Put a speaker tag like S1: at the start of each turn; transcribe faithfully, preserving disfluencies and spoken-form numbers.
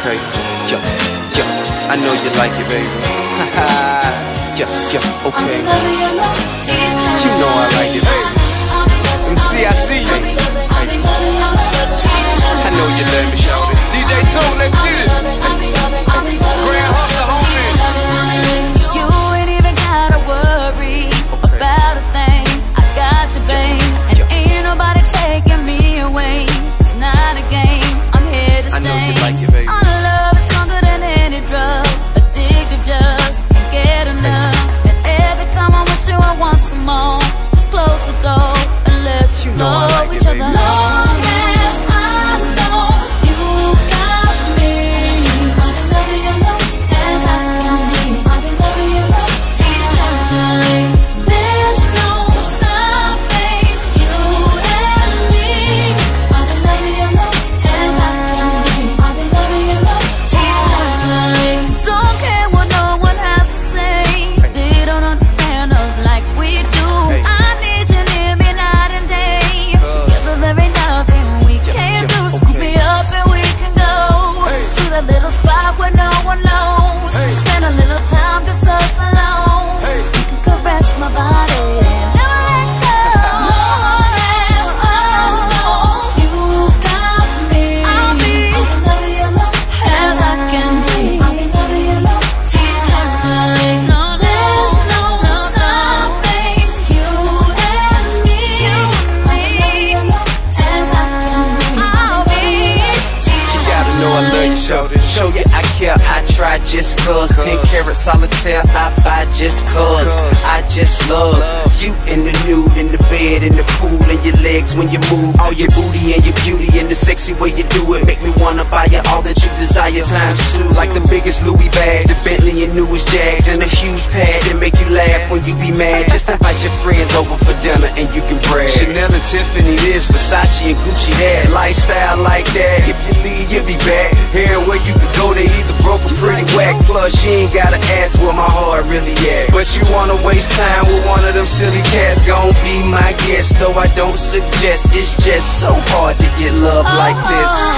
S1: Okay, yo, yo, I know you like it, baby. Haha, yo, yo, okay. You know I like it, baby. M C, I see you. I know you love me, shawty. D J Tone, let's get it. Grand Hustle, homie.
S2: You ain't even gotta worry about a thing. I got you, babe, and ain't nobody taking me away. It's not a game. I'm here to stay.
S1: I know you like it, baby.
S2: Our love is stronger than any drug. Addicted, just can't get enough. And every time I'm with you, I want some more. Just close the door and let's
S1: You know I
S2: explore
S1: like
S2: each
S1: it,
S2: other.
S1: baby.
S2: Long as I know you got me, I'll be loving you long as I can be. I'll be loving you long eternally. There's no stopping you and me. I'll be loving you long as I can be. I'll be loving you long eternally. Don't care what no one has to say. They don't understand us like we do. I need you near me night and day. Together there ain't nothing we can't do. Scoop me up and we can go to that little spot where no one knows. Spend a little time just us alone. You can caress my body and never let go. Long as I know you got me, I'll be loving you long as I can be. I'll be loving you long eternally. No, there's no stopping you and me. As I can be, I'll be.
S1: You gotta know I love you, shawty. Show you I care, I try just cause. Ten carat solitaire, I buy just cause. I just love you in the nude, in the bed, in the pool, and your legs when you move. All your booty and your beauty and the sexy way you do it make me wanna buy you all that you desire times two. Like the biggest Louis bag, the Bentley and newest Jags, and a huge pad that make you laugh when you be mad. Just invite your friends over for dinner and you can brag. Chanel and Tiffany this, Versace and Gucci that. Lifestyle like that, if you leave you'll be back. Here where you can go, they either broke or pretty whack. Plus you ain't gotta ask where my heart really at. But you wanna waste time with one of them silly cats, gon' be my guest. Though I don't suggest, it's just so hard to get love like this.